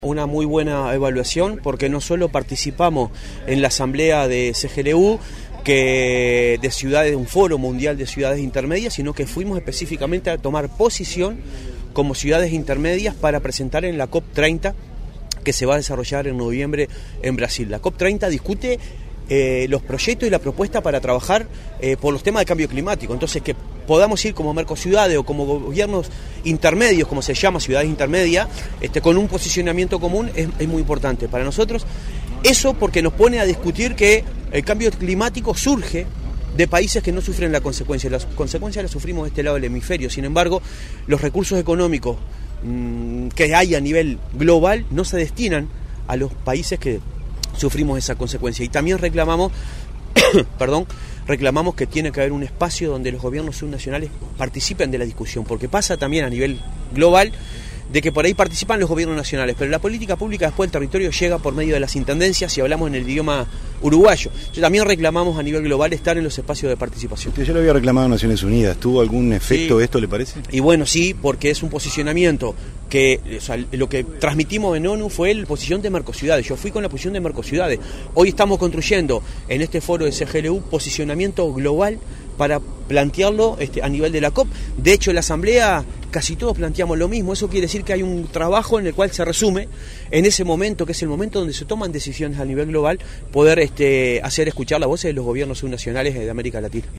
Una muy buena evaluación porque no solo participamos en la asamblea de CGLU, que de ciudades, un foro mundial de ciudades intermedias, sino que fuimos específicamente a tomar posición como ciudades intermedias para presentar en la COP30 que se va a desarrollar en noviembre en Brasil. La COP30 discute los proyectos y la propuesta para trabajar por los temas de cambio climático. Entonces, que podamos ir como mercociudades o como gobiernos intermedios, como se llama, ciudades intermedias, con un posicionamiento común es muy importante para nosotros. Eso porque nos pone a discutir que el cambio climático surge de países que no sufren la consecuencia. Las consecuencias las sufrimos de este lado del hemisferio. Sin embargo, los recursos económicos que hay a nivel global no se destinan a los países que sufrimos esa consecuencia. Y también reclamamos que tiene que haber un espacio donde los gobiernos subnacionales participen de la discusión, porque pasa también a nivel global de que por ahí participan los gobiernos nacionales, pero la política pública después del territorio llega por medio de las intendencias, si hablamos en el idioma uruguayo. También reclamamos a nivel global estar en los espacios de participación. Usted ya lo había reclamado en Naciones Unidas, ¿tuvo algún efecto Sí. esto, le parece? Y bueno, sí, porque es un posicionamiento que, o sea, lo que transmitimos en ONU fue la posición de mercociudades. Yo fui con la posición de mercociudades. Hoy estamos construyendo en este foro de CGLU posicionamiento global para plantearlo a nivel de la COP. De hecho, en la asamblea casi todos planteamos lo mismo. Eso quiere decir que hay un trabajo en el cual se resume en ese momento, que es el momento donde se toman decisiones a nivel global, poder hacer escuchar la voz de los gobiernos subnacionales de América Latina.